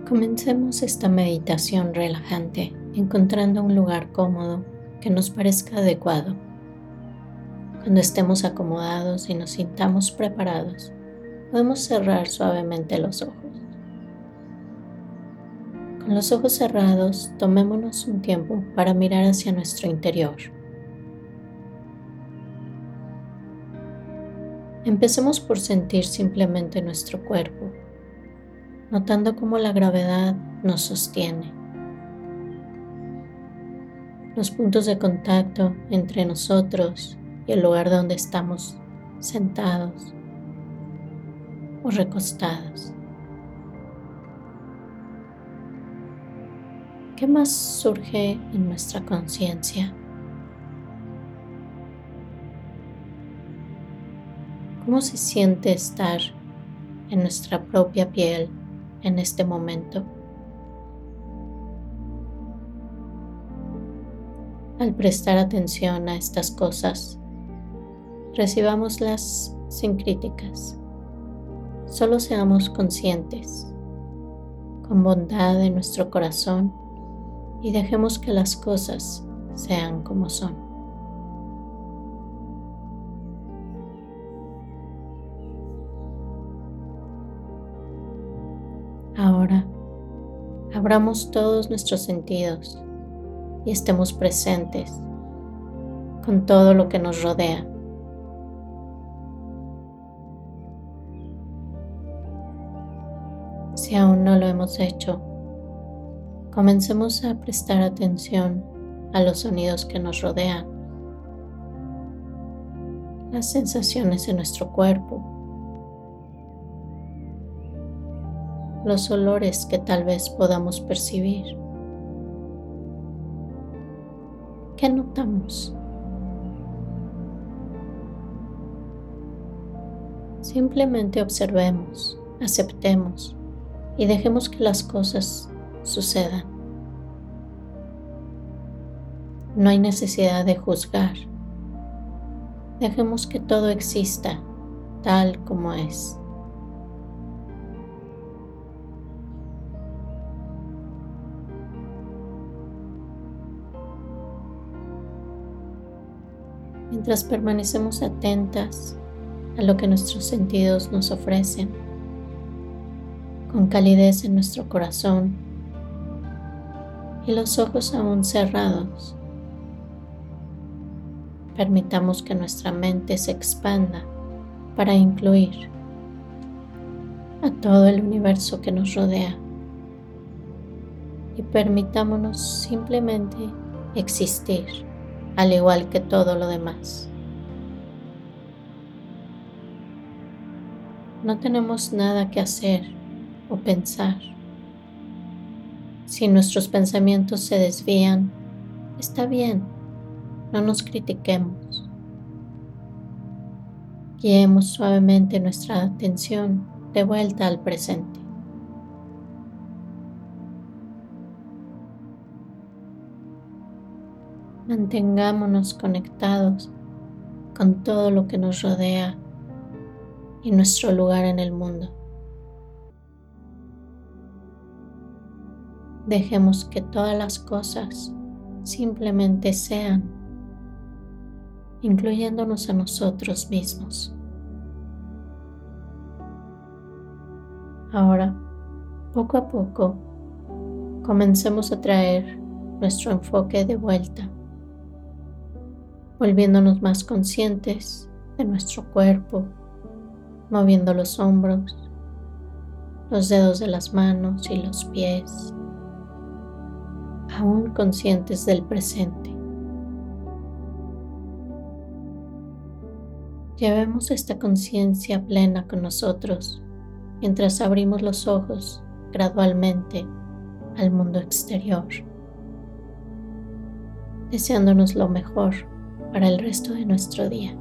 Comencemos esta meditación relajante encontrando un lugar cómodo que nos parezca adecuado. Cuando estemos acomodados y nos sintamos preparados, podemos cerrar suavemente los ojos. Con los ojos cerrados, tomémonos un tiempo para mirar hacia nuestro interior. Empecemos por sentir simplemente nuestro cuerpo, notando cómo la gravedad nos sostiene. Los puntos de contacto entre nosotros y el lugar donde estamos sentados o recostados. ¿Qué más surge en nuestra conciencia? ¿Cómo se siente estar en nuestra propia piel en este momento? Al prestar atención a estas cosas, recibámoslas sin críticas. Solo seamos conscientes, con bondad en nuestro corazón, y dejemos que las cosas sean como son. Ahora, abramos todos nuestros sentidos y estemos presentes con todo lo que nos rodea. Si aún no lo hemos hecho, comencemos a prestar atención a los sonidos que nos rodean, las sensaciones en nuestro cuerpo, los olores que tal vez podamos percibir. ¿Qué notamos? Simplemente observemos, aceptemos y dejemos que las cosas sucedan. No hay necesidad de juzgar. Dejemos que todo exista tal como es. Mientras permanecemos atentas a lo que nuestros sentidos nos ofrecen, con calidez en nuestro corazón y los ojos aún cerrados, permitamos que nuestra mente se expanda para incluir a todo el universo que nos rodea y permitámonos simplemente existir, al igual que todo lo demás. No tenemos nada que hacer o pensar. Si nuestros pensamientos se desvían, está bien, no nos critiquemos. Guiemos suavemente nuestra atención de vuelta al presente. Mantengámonos conectados con todo lo que nos rodea y nuestro lugar en el mundo. Dejemos que todas las cosas simplemente sean, incluyéndonos a nosotros mismos. Ahora, poco a poco, comencemos a traer nuestro enfoque de vuelta, volviéndonos más conscientes de nuestro cuerpo, moviendo los hombros, los dedos de las manos y los pies, aún conscientes del presente. Llevemos esta conciencia plena con nosotros mientras abrimos los ojos gradualmente al mundo exterior, deseándonos lo mejor para el resto de nuestro día.